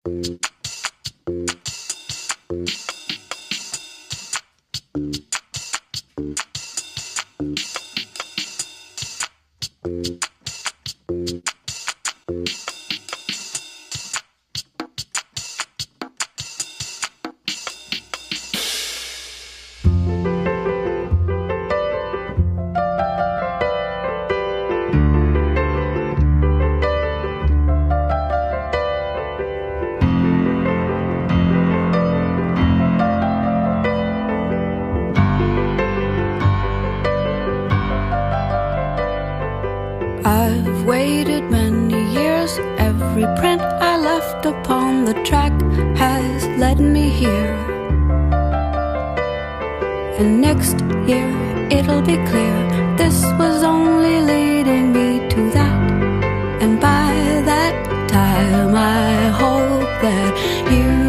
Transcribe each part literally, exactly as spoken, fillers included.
I've waited many years. Every print I left upon the track has led me here. And next year it'll be clear this was only leading me to that. And by that time I hope that you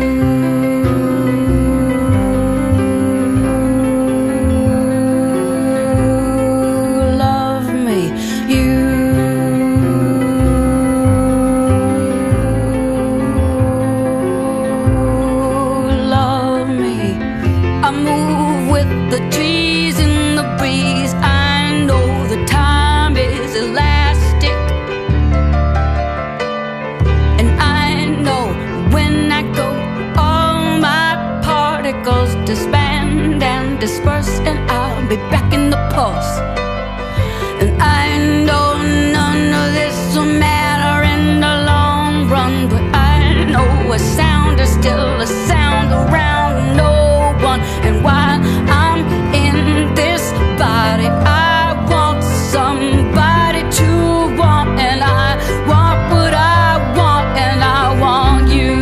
disband and disperse, and I'll be back in the pulse. And I know none of this will matter in the long run, but I know a sound is still a sound around no one. And while I'm in this body, I want somebody to want, and I want what I want, and I want you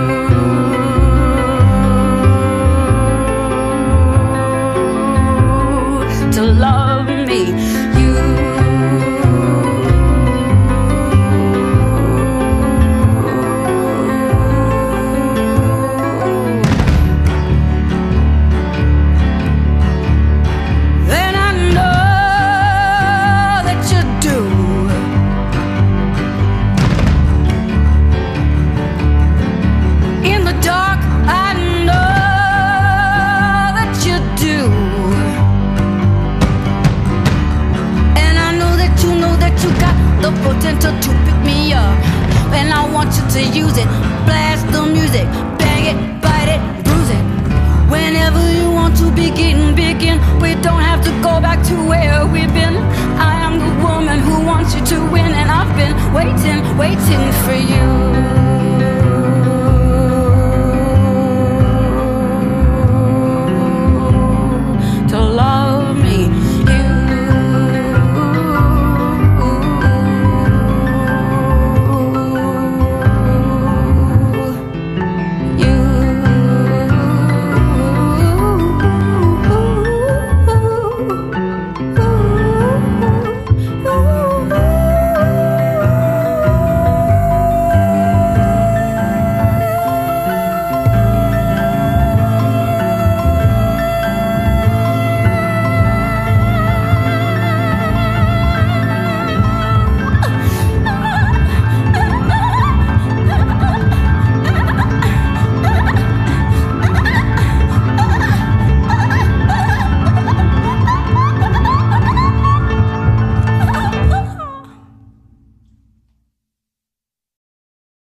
to love me. You then I know that you do. In the dark I know that you do. The potential to pick me up, and I want you to use it. Blast the music, bang it, bite it, bruise it. Whenever you want to begin, begin. We don't have to go back to where we've been. I am the woman who wants you to win, and I've been waiting, waiting for you.